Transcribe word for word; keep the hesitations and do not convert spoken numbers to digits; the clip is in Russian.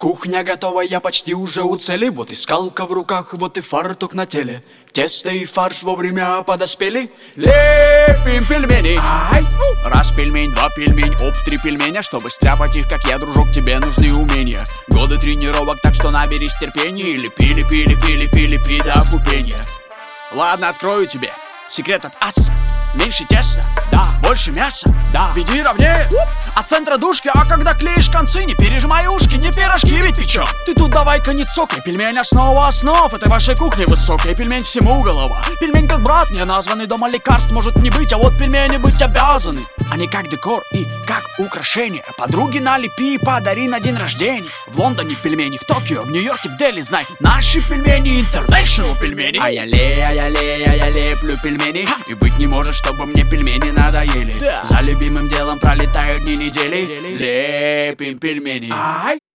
Кухня готова, я почти уже у цели. Вот и скалка в руках, вот и фартук на теле. Тесто и фарш вовремя подоспели. Лепим пельмени. Ай! Раз пельмень, два пельмень, оп, три пельменя. Чтобы стряпать их, как я, дружок, тебе нужны умения. Годы тренировок, так что наберись терпения. Или пили, пили, пили, пили, пи до опупения. Ладно, открою тебе секрет от аса. Меньше теста, да, больше мяса, да. Веди ровнее от центра дужки. А когда клеишь концы, не пережимай ушки. Не пирожки ведь печем. Ты тут давай-ка не цокай. Пельмень основа основ этой вашей кухни высокой. Пельмень всему голова. Пельмень как брат не названный. Дома лекарств может не быть, а вот пельмени быть обязаны. Они как декор и как украшение. Подруги налепи и подари на день рождения. В Лондоне пельмени, в Токио, в Нью-Йорке, в Дели, знай. Наши пельмени, интернешнл пельмени. А я ле, а я ле, а я леплю пельмени. Ха! И быть не может, чтобы мне пельмени надоели. Да. За любимым делом пролетают дни недели. Лепим пельмени. Ай!